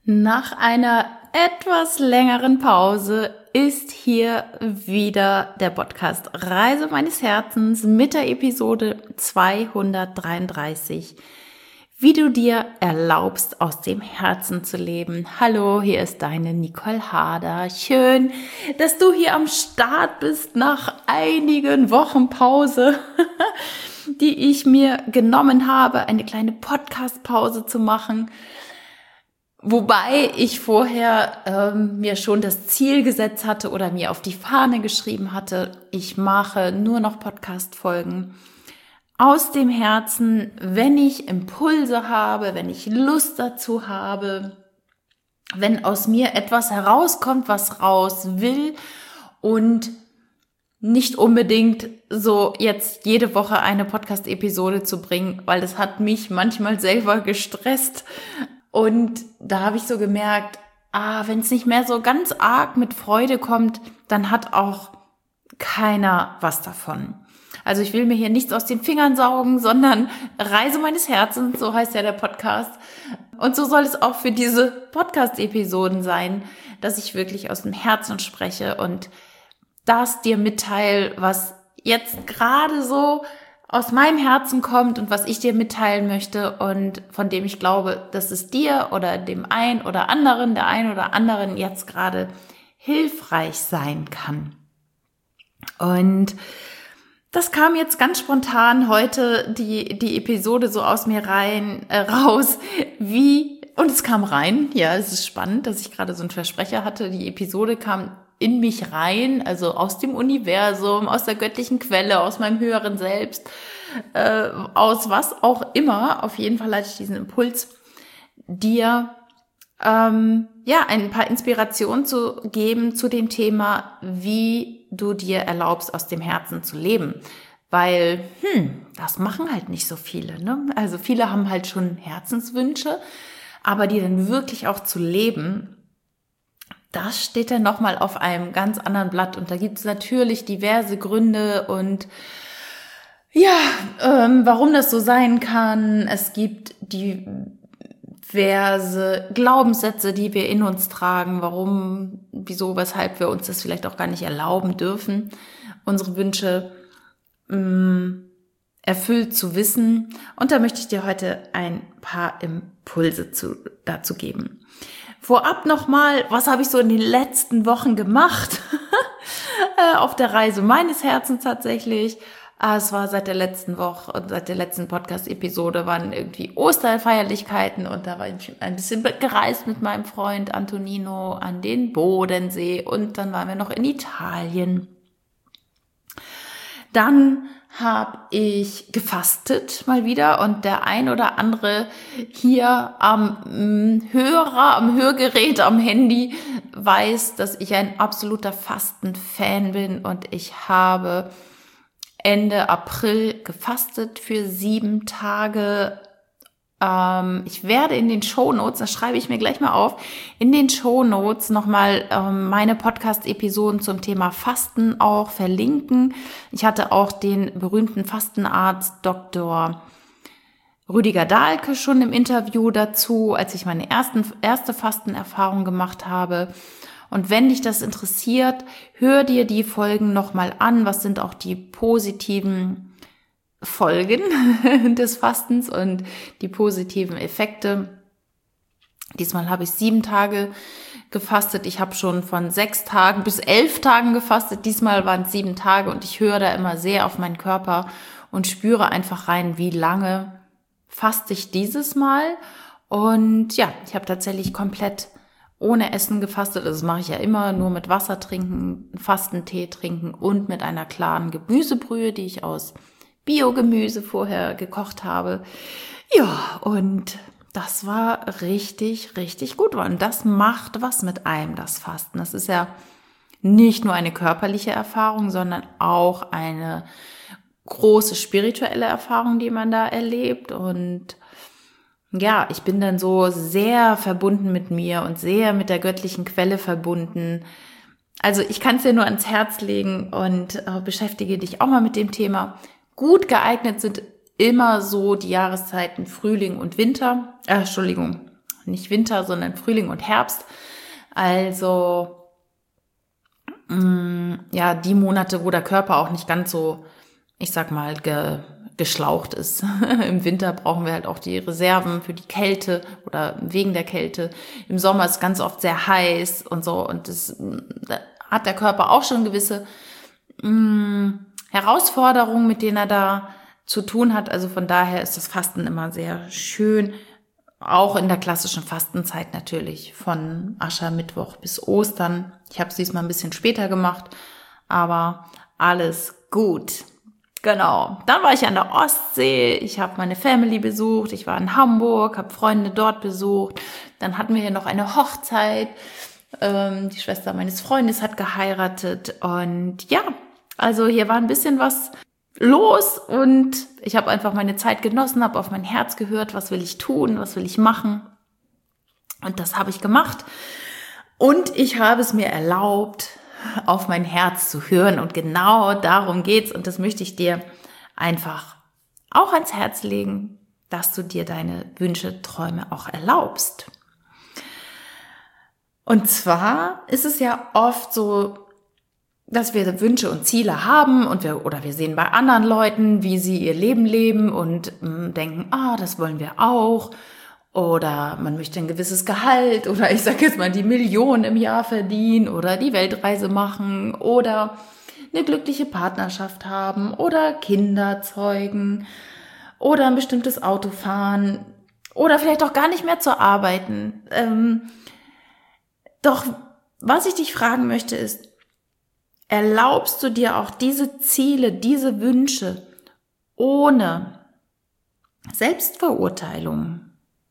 Nach einer etwas längeren Pause ist hier wieder der Podcast Reise meines Herzens mit der Episode 233, wie du dir erlaubst, aus dem Herzen zu leben. Hallo, hier ist deine Nicole Harder. Schön, dass du hier am Start bist nach einigen Wochen Pause, die ich mir genommen habe, eine kleine Podcast-Pause zu machen. Wobei ich vorher mir schon das Ziel gesetzt hatte oder mir auf die Fahne geschrieben hatte, ich mache nur noch Podcast-Folgen aus dem Herzen, wenn ich Impulse habe, wenn ich Lust dazu habe, wenn aus mir etwas herauskommt, was raus will und nicht unbedingt so jetzt jede Woche eine Podcast-Episode zu bringen, weil das hat mich manchmal selber gestresst. Und da habe ich so gemerkt, wenn es nicht mehr so ganz arg mit Freude kommt, dann hat auch keiner was davon. Also ich will mir hier nichts aus den Fingern saugen, sondern Reise meines Herzens, so heißt ja der Podcast. Und so soll es auch für diese Podcast-Episoden sein, dass ich wirklich aus dem Herzen spreche und das dir mitteile, was jetzt gerade so aus meinem Herzen kommt und was ich dir mitteilen möchte und von dem ich glaube, dass es dir oder dem einen oder anderen, der einen oder anderen jetzt gerade hilfreich sein kann. Und das kam jetzt ganz spontan heute die Episode so aus mir raus, und es kam rein. Ja, es ist spannend, dass ich gerade so einen Versprecher hatte. Die Episode kam in mich rein, also aus dem Universum, aus der göttlichen Quelle, aus meinem höheren Selbst, aus was auch immer. Auf jeden Fall hatte ich diesen Impuls, dir ein paar Inspirationen zu geben zu dem Thema, wie du dir erlaubst, aus dem Herzen zu leben. Weil, das machen halt nicht so viele, ne? Also viele haben halt schon Herzenswünsche, aber die dann wirklich auch zu leben, das steht dann nochmal auf einem ganz anderen Blatt. Und da gibt es natürlich diverse Gründe und warum das so sein kann. Es gibt diverse Glaubenssätze, die wir in uns tragen, warum, wieso, weshalb wir uns das vielleicht auch gar nicht erlauben dürfen, unsere Wünsche erfüllt zu wissen. Und da möchte ich dir heute ein paar Impulse dazu geben. Vorab nochmal, was habe ich so in den letzten Wochen gemacht? Auf der Reise meines Herzens tatsächlich. Es war seit der letzten Woche, seit der letzten Podcast-Episode waren irgendwie Osterfeierlichkeiten und da war ich ein bisschen gereist mit meinem Freund Antonino an den Bodensee und dann waren wir noch in Italien. Dann habe ich gefastet mal wieder und der ein oder andere hier am Hörgerät, am Handy weiß, dass ich ein absoluter Fasten-Fan bin und ich habe Ende April gefastet für 7 Tage. Ich werde in den Shownotes, das schreibe ich mir gleich mal auf, in den Shownotes nochmal meine Podcast-Episoden zum Thema Fasten auch verlinken. Ich hatte auch den berühmten Fastenarzt Dr. Rüdiger Dahlke schon im Interview dazu, als ich meine erste Fastenerfahrung gemacht habe. Und wenn dich das interessiert, hör dir die Folgen nochmal an. Was sind auch die positiven Folgen des Fastens und die positiven Effekte. Diesmal habe ich 7 Tage gefastet. Ich habe schon von 6 Tagen bis 11 Tagen gefastet. Diesmal waren es 7 Tage und ich höre da immer sehr auf meinen Körper und spüre einfach rein, wie lange faste ich dieses Mal. Und ja, ich habe tatsächlich komplett ohne Essen gefastet. Das mache ich ja immer, nur mit Wasser trinken, Fastentee trinken und mit einer klaren Gemüsebrühe, die ich aus Biogemüse vorher gekocht habe. Ja, und das war richtig, richtig gut. Und das macht was mit einem, das Fasten. Das ist ja nicht nur eine körperliche Erfahrung, sondern auch eine große spirituelle Erfahrung, die man da erlebt. Und ja, ich bin dann so sehr verbunden mit mir und sehr mit der göttlichen Quelle verbunden. Also ich kann es dir nur ans Herz legen und beschäftige dich auch mal mit dem Thema. Gut geeignet sind immer so die Jahreszeiten Frühling und Winter. nicht Winter, sondern Frühling und Herbst. Also ja, die Monate, wo der Körper auch nicht ganz so, ich sag mal, geschlaucht ist. Im Winter brauchen wir halt auch die Reserven für die Kälte oder wegen der Kälte. Im Sommer ist es ganz oft sehr heiß und so, und da hat der Körper auch schon gewisse Herausforderungen, mit denen er da zu tun hat. Also von daher ist das Fasten immer sehr schön. Auch in der klassischen Fastenzeit natürlich, von Aschermittwoch bis Ostern. Ich habe es diesmal ein bisschen später gemacht, aber alles gut. Genau, dann war ich an der Ostsee, ich habe meine Family besucht, ich war in Hamburg, habe Freunde dort besucht. Dann hatten wir hier noch eine Hochzeit, die Schwester meines Freundes hat geheiratet und ja, also hier war ein bisschen was los und ich habe einfach meine Zeit genossen, habe auf mein Herz gehört, was will ich tun, was will ich machen, und das habe ich gemacht und ich habe es mir erlaubt, auf mein Herz zu hören, und genau darum geht's, und das möchte ich dir einfach auch ans Herz legen, dass du dir deine Wünsche, Träume auch erlaubst. Und zwar ist es ja oft so, dass wir Wünsche und Ziele haben und wir sehen bei anderen Leuten, wie sie ihr Leben leben und denken, das wollen wir auch. Oder man möchte ein gewisses Gehalt oder ich sage jetzt mal die Million im Jahr verdienen oder die Weltreise machen oder eine glückliche Partnerschaft haben oder Kinder zeugen oder ein bestimmtes Auto fahren oder vielleicht auch gar nicht mehr zu arbeiten. Doch was ich dich fragen möchte ist, erlaubst du dir auch diese Ziele, diese Wünsche ohne Selbstverurteilung?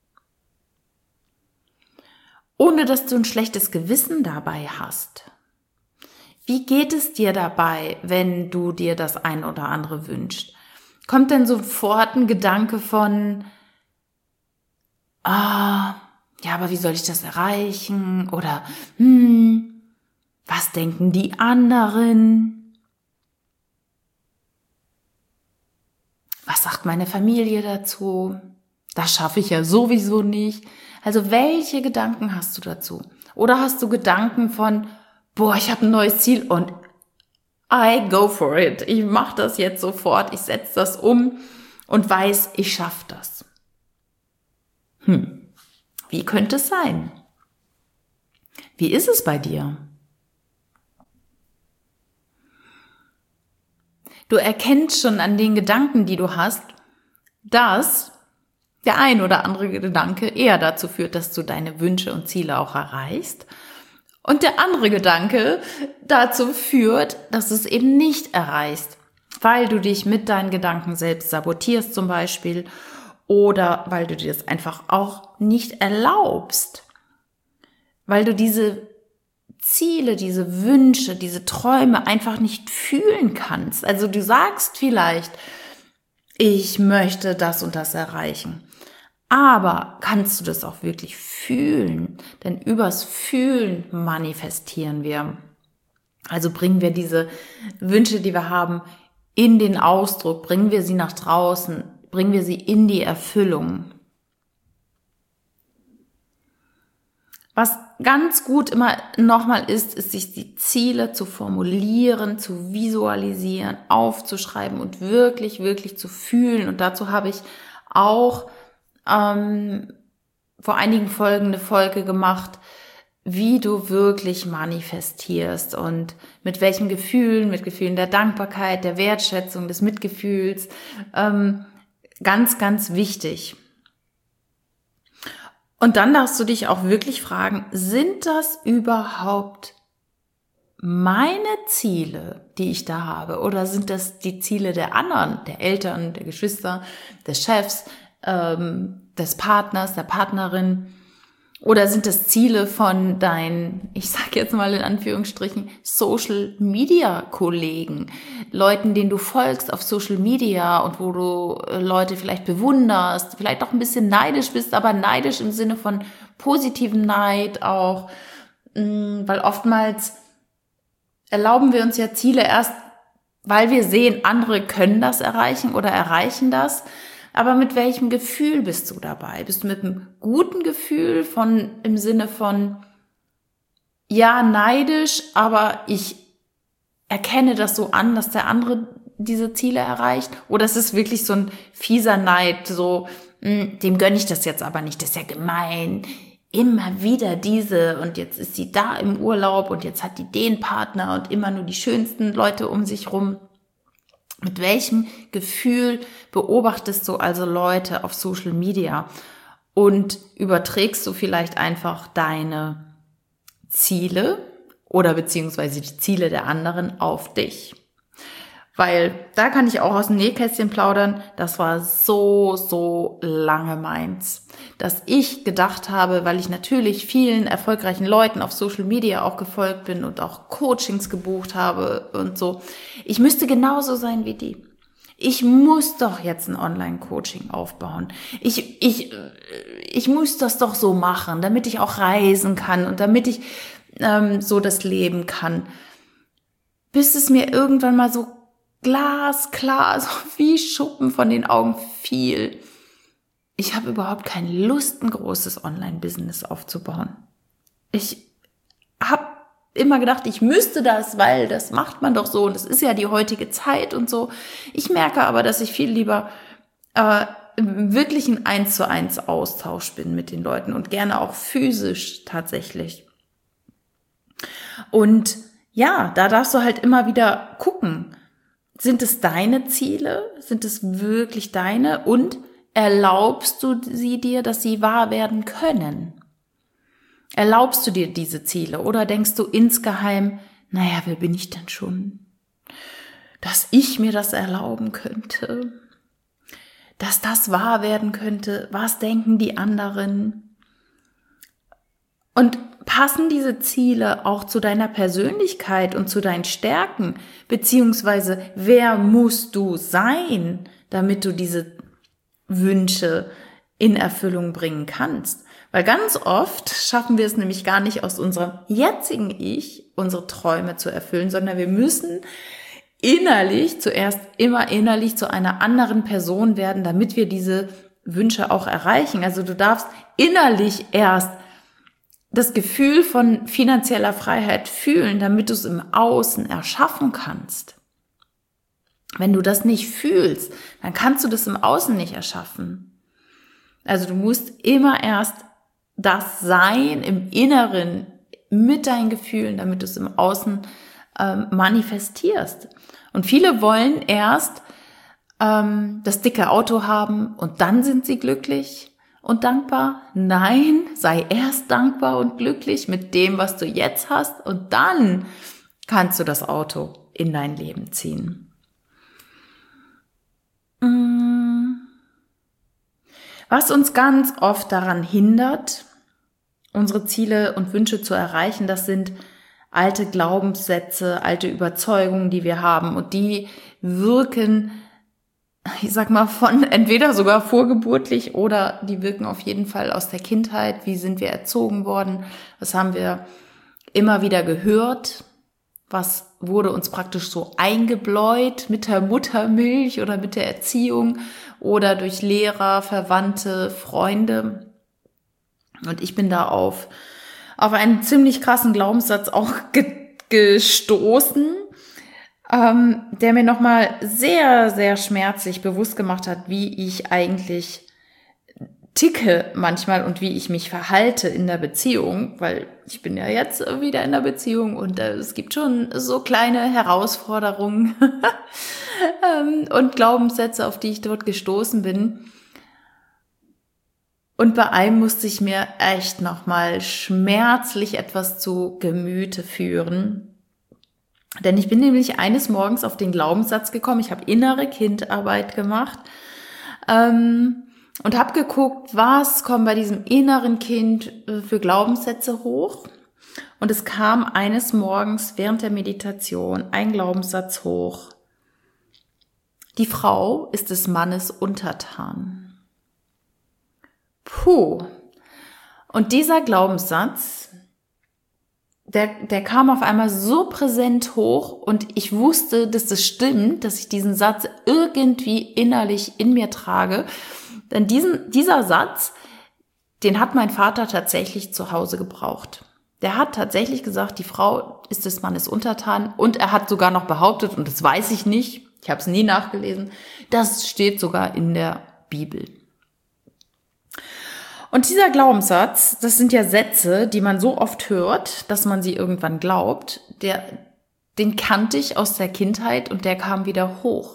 Ohne dass du ein schlechtes Gewissen dabei hast? Wie geht es dir dabei, wenn du dir das ein oder andere wünschst? Kommt denn sofort ein Gedanke von, ja, aber wie soll ich das erreichen? Oder, was denken die anderen? Was sagt meine Familie dazu? Das schaffe ich ja sowieso nicht. Also welche Gedanken hast du dazu? Oder hast du Gedanken von, ich habe ein neues Ziel und I go for it. Ich mache das jetzt sofort, ich setze das um und weiß, ich schaffe das. Wie könnte es sein? Wie ist es bei dir? Du erkennst schon an den Gedanken, die du hast, dass der ein oder andere Gedanke eher dazu führt, dass du deine Wünsche und Ziele auch erreichst. Und der andere Gedanke dazu führt, dass du es eben nicht erreichst, weil du dich mit deinen Gedanken selbst sabotierst zum Beispiel oder weil du dir das einfach auch nicht erlaubst, weil du diese Ziele, diese Wünsche, diese Träume einfach nicht fühlen kannst. Also du sagst vielleicht, ich möchte das und das erreichen. Aber kannst du das auch wirklich fühlen? Denn übers Fühlen manifestieren wir. Also bringen wir diese Wünsche, die wir haben, in den Ausdruck, bringen wir sie nach draußen, bringen wir sie in die Erfüllung. Was ganz gut immer nochmal ist, sich die Ziele zu formulieren, zu visualisieren, aufzuschreiben und wirklich, wirklich zu fühlen. Und dazu habe ich auch vor einigen Folgen eine Folge gemacht, wie du wirklich manifestierst und mit welchen Gefühlen, mit Gefühlen der Dankbarkeit, der Wertschätzung, des Mitgefühls. Ganz, ganz wichtig. Und dann darfst du dich auch wirklich fragen, sind das überhaupt meine Ziele, die ich da habe? Oder sind das die Ziele der anderen, der Eltern, der Geschwister, des Chefs, des Partners, der Partnerin? Oder sind das Ziele von deinen, ich sage jetzt mal in Anführungsstrichen, Social-Media-Kollegen, Leuten, denen du folgst auf Social Media und wo du Leute vielleicht bewunderst, vielleicht auch ein bisschen neidisch bist, aber neidisch im Sinne von positivem Neid auch, weil oftmals erlauben wir uns ja Ziele erst, weil wir sehen, andere können das erreichen oder erreichen das. Aber mit welchem Gefühl bist du dabei? Bist du mit einem guten Gefühl im Sinne von, ja, neidisch, aber ich erkenne das so an, dass der andere diese Ziele erreicht? Oder ist es wirklich so ein fieser Neid, so, dem gönne ich das jetzt aber nicht, das ist ja gemein. Immer wieder diese und jetzt ist sie da im Urlaub und jetzt hat die den Partner und immer nur die schönsten Leute um sich rum. Mit welchem Gefühl beobachtest du also Leute auf Social Media und überträgst du vielleicht einfach deine Ziele oder beziehungsweise die Ziele der anderen auf dich? Weil da kann ich auch aus dem Nähkästchen plaudern, das war so lange meins, dass ich gedacht habe, weil ich natürlich vielen erfolgreichen Leuten auf Social Media auch gefolgt bin und auch Coachings gebucht habe und so, ich müsste genauso sein wie die. Ich muss doch jetzt ein Online-Coaching aufbauen. Ich muss das doch so machen, damit ich auch reisen kann und damit ich so das leben kann. Bis es mir irgendwann mal so glasklar, so wie Schuppen von den Augen fiel. Ich habe überhaupt keine Lust, ein großes Online-Business aufzubauen. Ich habe immer gedacht, ich müsste das, weil das macht man doch so und das ist ja die heutige Zeit und so. Ich merke aber, dass ich viel lieber wirklich ein 1:1 Austausch bin mit den Leuten und gerne auch physisch tatsächlich. Und ja, da darfst du halt immer wieder gucken. Sind es deine Ziele? Sind es wirklich deine? Und erlaubst du sie dir, dass sie wahr werden können? Erlaubst du dir diese Ziele? Oder denkst du insgeheim, naja, wer bin ich denn schon? Dass ich mir das erlauben könnte? Dass das wahr werden könnte? Was denken die anderen? Und passen diese Ziele auch zu deiner Persönlichkeit und zu deinen Stärken? Beziehungsweise, wer musst du sein, damit du diese Wünsche in Erfüllung bringen kannst? Weil ganz oft schaffen wir es nämlich gar nicht aus unserem jetzigen Ich, unsere Träume zu erfüllen, sondern wir müssen zuerst immer innerlich zu einer anderen Person werden, damit wir diese Wünsche auch erreichen. Also du darfst innerlich erst das Gefühl von finanzieller Freiheit fühlen, damit du es im Außen erschaffen kannst. Wenn du das nicht fühlst, dann kannst du das im Außen nicht erschaffen. Also du musst immer erst das sein im Inneren mit deinen Gefühlen, damit du es im Außen manifestierst. Und viele wollen erst das dicke Auto haben und dann sind sie glücklich und dankbar. Nein, sei erst dankbar und glücklich mit dem, was du jetzt hast und dann kannst du das Auto in dein Leben ziehen. Was uns ganz oft daran hindert, unsere Ziele und Wünsche zu erreichen, das sind alte Glaubenssätze, alte Überzeugungen, die wir haben und die wirken, ich sag mal, von entweder sogar vorgeburtlich oder die wirken auf jeden Fall aus der Kindheit. Wie sind wir erzogen worden? Was haben wir immer wieder gehört? Was wurde uns praktisch so eingebläut mit der Muttermilch oder mit der Erziehung oder durch Lehrer, Verwandte, Freunde? Und ich bin da auf einen ziemlich krassen Glaubenssatz auch gestoßen, der mir nochmal sehr, sehr schmerzlich bewusst gemacht hat, wie ich eigentlich ticke manchmal und wie ich mich verhalte in der Beziehung, weil ich bin ja jetzt wieder in der Beziehung und es gibt schon so kleine Herausforderungen und Glaubenssätze, auf die ich dort gestoßen bin. Und bei einem musste ich mir echt nochmal schmerzlich etwas zu Gemüte führen. Denn ich bin nämlich eines Morgens auf den Glaubenssatz gekommen, ich habe innere Kindarbeit gemacht und habe geguckt, was kommen bei diesem inneren Kind für Glaubenssätze hoch. Und es kam eines Morgens während der Meditation ein Glaubenssatz hoch. Die Frau ist des Mannes untertan. Puh. Und dieser Glaubenssatz, der kam auf einmal so präsent hoch und ich wusste, dass das stimmt, dass ich diesen Satz irgendwie innerlich in mir trage. Denn dieser Satz, den hat mein Vater tatsächlich zu Hause gebraucht. Der hat tatsächlich gesagt, die Frau ist des Mannes untertan, und er hat sogar noch behauptet, und das weiß ich nicht, ich habe es nie nachgelesen, das steht sogar in der Bibel. Und dieser Glaubenssatz, das sind ja Sätze, die man so oft hört, dass man sie irgendwann glaubt, den kannte ich aus der Kindheit und der kam wieder hoch.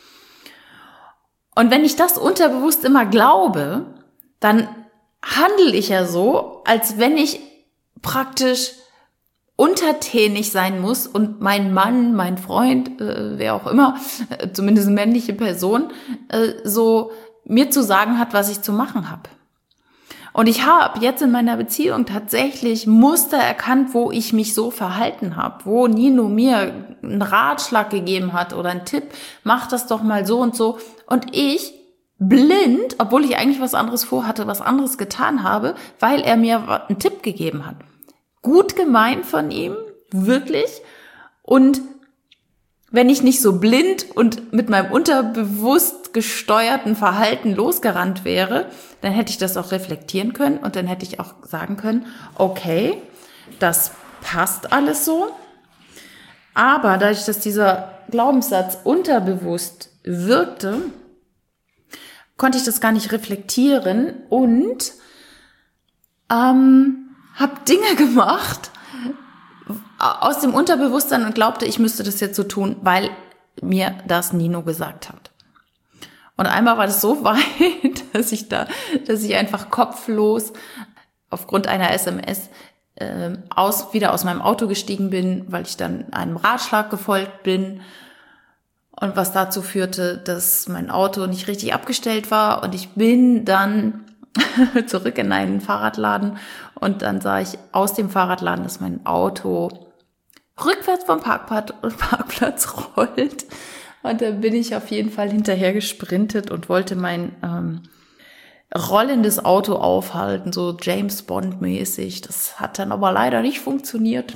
Und wenn ich das unterbewusst immer glaube, dann handle ich ja so, als wenn ich praktisch untertänig sein muss und mein Mann, mein Freund, wer auch immer, zumindest eine männliche Person, so mir zu sagen hat, was ich zu machen habe. Und ich habe jetzt in meiner Beziehung tatsächlich Muster erkannt, wo ich mich so verhalten habe, wo Nino mir einen Ratschlag gegeben hat oder einen Tipp, mach das doch mal so und so. Und ich blind, obwohl ich eigentlich was anderes vorhatte, was anderes getan habe, weil er mir einen Tipp gegeben hat. Gut gemeint von ihm, wirklich. Und wenn ich nicht so blind und mit meinem unterbewusst gesteuerten Verhalten losgerannt wäre, dann hätte ich das auch reflektieren können und dann hätte ich auch sagen können, okay, das passt alles so. Aber dadurch, dass dieser Glaubenssatz unterbewusst wirkte, konnte ich das gar nicht reflektieren und habe Dinge gemacht aus dem Unterbewusstsein und glaubte, ich müsste das jetzt so tun, weil mir das Nino gesagt hat. Und einmal war das so weit, dass ich einfach kopflos aufgrund einer SMS wieder aus meinem Auto gestiegen bin, weil ich dann einem Ratschlag gefolgt bin. Und was dazu führte, dass mein Auto nicht richtig abgestellt war. Und ich bin dann zurück in einen Fahrradladen und dann sah ich aus dem Fahrradladen, dass mein Auto rückwärts vom Parkplatz rollt. Und da bin ich auf jeden Fall hinterher gesprintet und wollte mein rollendes Auto aufhalten, so James Bond mäßig. Das hat dann aber leider nicht funktioniert.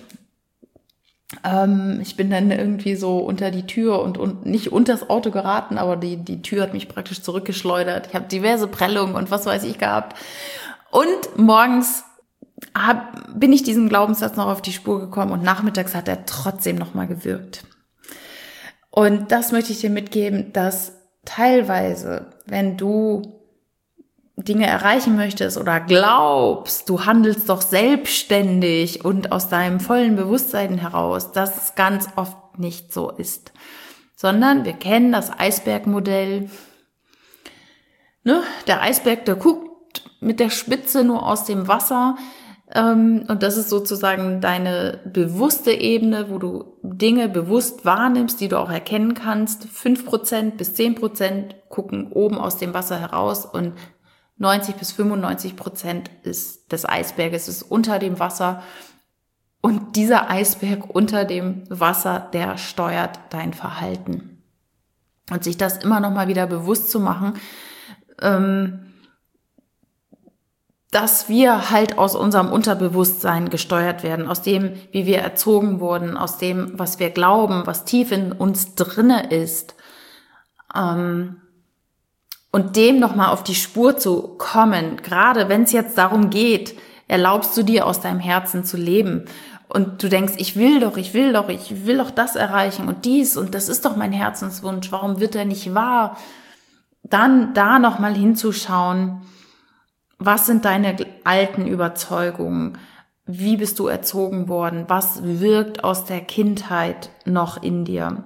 Ich bin dann irgendwie so unter die Tür und nicht unter das Auto geraten, aber die Tür hat mich praktisch zurückgeschleudert. Ich habe diverse Prellungen und was weiß ich gehabt. Und morgens bin ich diesem Glaubenssatz noch auf die Spur gekommen und nachmittags hat er trotzdem nochmal gewirkt. Und das möchte ich dir mitgeben, dass teilweise, wenn du Dinge erreichen möchtest oder glaubst, du handelst doch selbstständig und aus deinem vollen Bewusstsein heraus, dass es ganz oft nicht so ist. Sondern wir kennen das Eisbergmodell. Ne? Der Eisberg, der guckt mit der Spitze nur aus dem Wasser. Und das ist sozusagen deine bewusste Ebene, wo du Dinge bewusst wahrnimmst, die du auch erkennen kannst. 5% bis 10% gucken oben aus dem Wasser heraus und 90 bis 95% des Eisberges ist unter dem Wasser. Und dieser Eisberg unter dem Wasser, der steuert dein Verhalten. Und sich das immer noch mal wieder bewusst zu machen, dass wir halt aus unserem Unterbewusstsein gesteuert werden, aus dem, wie wir erzogen wurden, aus dem, was wir glauben, was tief in uns drinne ist. Und dem nochmal auf die Spur zu kommen, gerade wenn es jetzt darum geht, erlaubst du dir aus deinem Herzen zu leben und du denkst, ich will doch das erreichen und dies und das ist doch mein Herzenswunsch, warum wird er nicht wahr? Dann da nochmal hinzuschauen, was sind deine alten Überzeugungen? Wie bist du erzogen worden? Was wirkt aus der Kindheit noch in dir?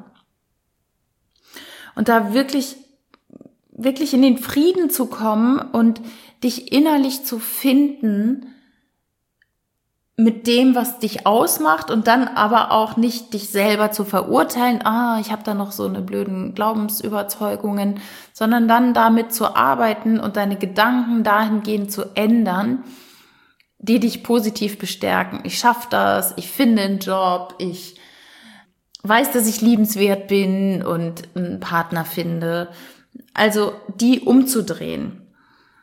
Und da wirklich in den Frieden zu kommen und dich innerlich zu finden mit dem, was dich ausmacht und dann aber auch nicht dich selber zu verurteilen, ich habe da noch so eine blöden Glaubensüberzeugungen, sondern dann damit zu arbeiten und deine Gedanken dahingehend zu ändern, die dich positiv bestärken. Ich schaffe das, ich finde einen Job, ich weiß, dass ich liebenswert bin und einen Partner finde. Also die umzudrehen.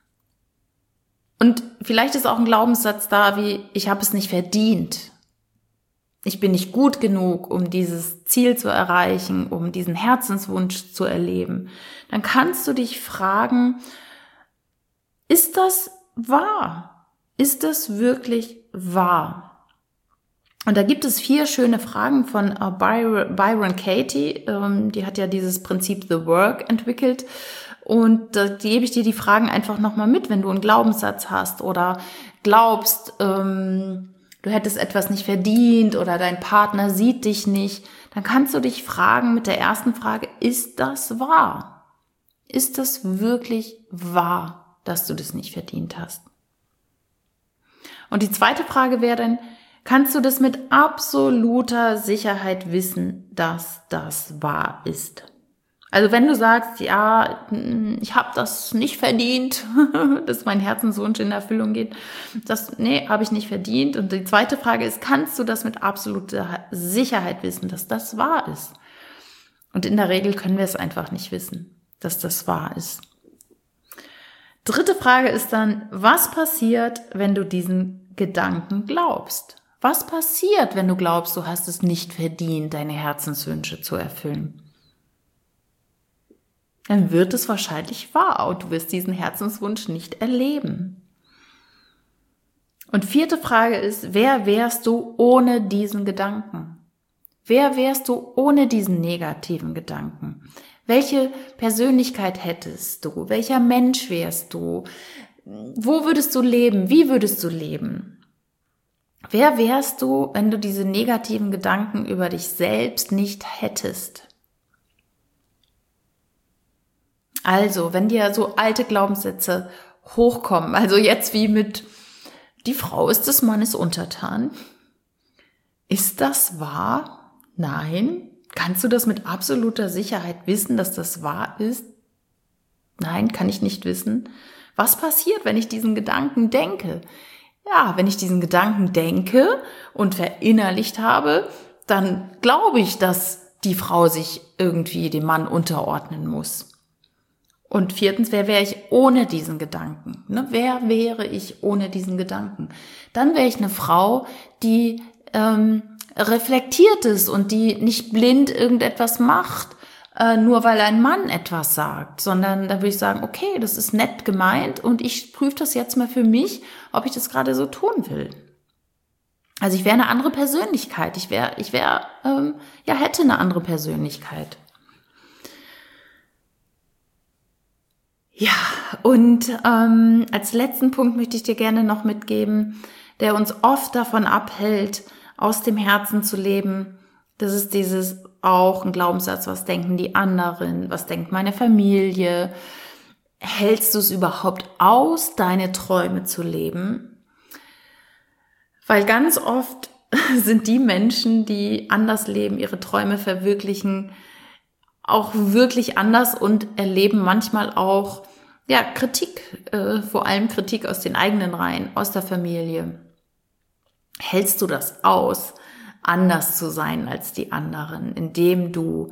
Und vielleicht ist auch ein Glaubenssatz da wie, ich habe es nicht verdient. ich bin nicht gut genug, um dieses Ziel zu erreichen, um diesen Herzenswunsch zu erleben, dann kannst du dich fragen, ist das wahr? Ist das wirklich wahr? Und da gibt es 4 schöne Fragen von Byron Katie, die hat ja dieses Prinzip The Work entwickelt. Und da gebe ich dir die Fragen einfach nochmal mit, wenn du einen Glaubenssatz hast oder glaubst, du hättest etwas nicht verdient oder dein Partner sieht dich nicht, dann kannst du dich fragen mit der ersten Frage, ist das wahr? Ist das wirklich wahr, dass du das nicht verdient hast? Und die zweite Frage wäre dann, kannst du das mit absoluter Sicherheit wissen, dass das wahr ist? Also wenn du sagst, ja, ich habe das nicht verdient, dass mein Herzenswunsch in Erfüllung geht, habe ich nicht verdient. Und die zweite Frage ist, kannst du das mit absoluter Sicherheit wissen, dass das wahr ist? Und in der Regel können wir es einfach nicht wissen, dass das wahr ist. Dritte Frage ist dann, was passiert, wenn du diesen Gedanken glaubst? Was passiert, wenn du glaubst, du hast es nicht verdient, deine Herzenswünsche zu erfüllen? Dann wird es wahrscheinlich wahr und du wirst diesen Herzenswunsch nicht erleben. Und vierte Frage ist, wer wärst du ohne diesen Gedanken? Wer wärst du ohne diesen negativen Gedanken? Welche Persönlichkeit hättest du? Welcher Mensch wärst du? Wo würdest du leben? Wie würdest du leben? Wer wärst du, wenn du diese negativen Gedanken über dich selbst nicht hättest? Also, wenn dir so alte Glaubenssätze hochkommen, also jetzt wie mit, die Frau ist des Mannes untertan. Ist das wahr? Nein. Kannst du das mit absoluter Sicherheit wissen, dass das wahr ist? Nein, kann ich nicht wissen. Was passiert, wenn ich diesen Gedanken denke? Ja, wenn ich diesen Gedanken denke und verinnerlicht habe, dann glaube ich, dass die Frau sich irgendwie dem Mann unterordnen muss. Und viertens, wer wäre ich ohne diesen Gedanken? Wer wäre ich ohne diesen Gedanken? Dann wäre ich eine Frau, die reflektiert ist und die nicht blind irgendetwas macht, nur weil ein Mann etwas sagt, sondern da würde ich sagen, okay, das ist nett gemeint und ich prüfe das jetzt mal für mich, ob ich das gerade so tun will. Also ich wäre eine andere Persönlichkeit, hätte eine andere Persönlichkeit. Ja, und als letzten Punkt möchte ich dir gerne noch mitgeben, der uns oft davon abhält, aus dem Herzen zu leben. Das ist dieses auch ein Glaubenssatz, was denken die anderen, was denkt meine Familie? Hältst du es überhaupt aus, deine Träume zu leben? Weil ganz oft sind die Menschen, die anders leben, ihre Träume verwirklichen, auch wirklich anders und erleben manchmal auch Kritik, vor allem Kritik aus den eigenen Reihen, aus der Familie. Hältst du das aus, anders zu sein als die anderen, indem du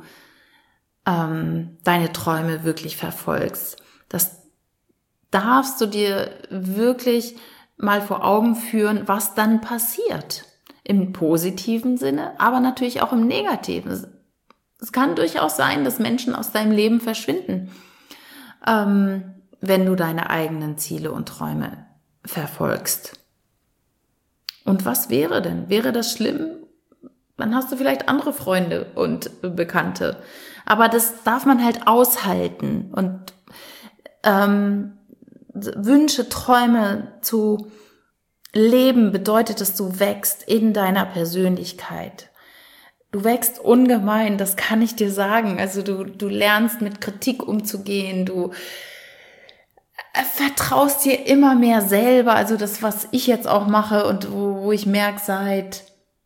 deine Träume wirklich verfolgst? Das darfst du dir wirklich mal vor Augen führen, was dann passiert. Im positiven Sinne, aber natürlich auch im negativen. Es kann durchaus sein, dass Menschen aus deinem Leben verschwinden, wenn du deine eigenen Ziele und Träume verfolgst. Und was wäre denn? Wäre das schlimm? Dann hast du vielleicht andere Freunde und Bekannte. Aber das darf man halt aushalten. Und Wünsche, Träume zu leben bedeutet, dass du wächst in deiner Persönlichkeit. Du wächst ungemein, das kann ich dir sagen. Also du lernst mit Kritik umzugehen, du vertraust dir immer mehr selber. Also das, was ich jetzt auch mache und wo ich merke, seit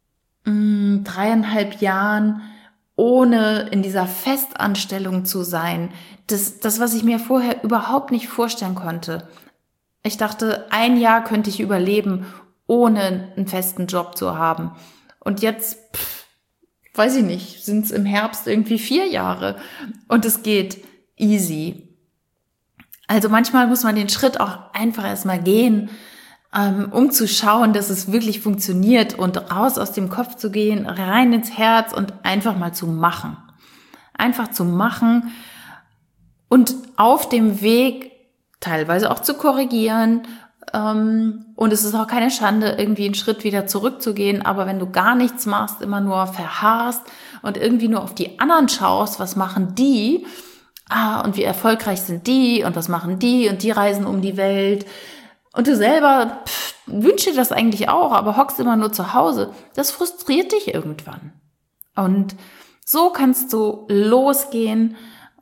3,5 Jahren, ohne in dieser Festanstellung zu sein, das, was ich mir vorher überhaupt nicht vorstellen konnte. Ich dachte, 1 Jahr könnte ich überleben, ohne einen festen Job zu haben. Und jetzt, weiß ich nicht, sind es im Herbst irgendwie 4 Jahre und es geht easy. Also manchmal muss man den Schritt auch einfach erstmal gehen um zu schauen, dass es wirklich funktioniert und raus aus dem Kopf zu gehen, rein ins Herz und einfach mal zu machen. Einfach zu machen und auf dem Weg teilweise auch zu korrigieren. Und es ist auch keine Schande, irgendwie einen Schritt wieder zurückzugehen. Aber wenn du gar nichts machst, immer nur verharrst und irgendwie nur auf die anderen schaust, was machen die? Und wie erfolgreich sind die? Und was machen die? Und die reisen um die Welt. Und du selber wünschst dir das eigentlich auch, aber hockst immer nur zu Hause. Das frustriert dich irgendwann. Und so kannst du losgehen,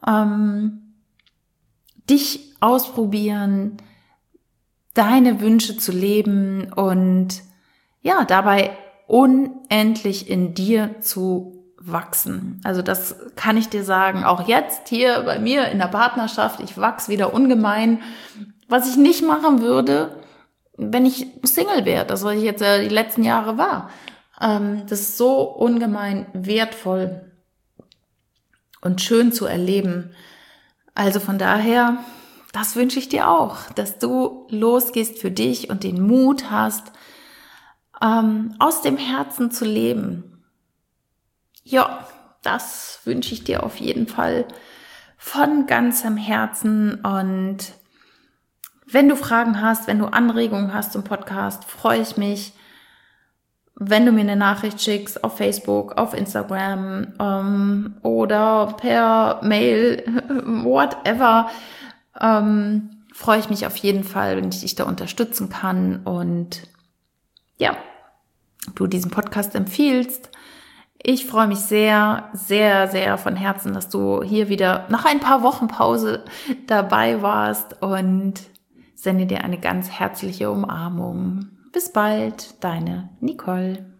dich ausprobieren, deine Wünsche zu leben und ja, dabei unendlich in dir zu wachsen. Also das kann ich dir sagen, auch jetzt hier bei mir in der Partnerschaft, ich wachse wieder ungemein, was ich nicht machen würde, wenn ich Single wäre, das was ich jetzt die letzten Jahre war. Das ist so ungemein wertvoll und schön zu erleben. Also von daher, das wünsche ich dir auch, dass du losgehst für dich und den Mut hast, aus dem Herzen zu leben. Ja, das wünsche ich dir auf jeden Fall von ganzem Herzen. Und wenn du Fragen hast, wenn du Anregungen hast zum Podcast, freue ich mich, wenn du mir eine Nachricht schickst auf Facebook, auf Instagram oder per Mail, whatever, freue ich mich auf jeden Fall, wenn ich dich da unterstützen kann und ja, du diesen Podcast empfiehlst. Ich freue mich sehr, sehr, sehr von Herzen, dass du hier wieder nach ein paar Wochen Pause dabei warst und sende dir eine ganz herzliche Umarmung. Bis bald, deine Nicole.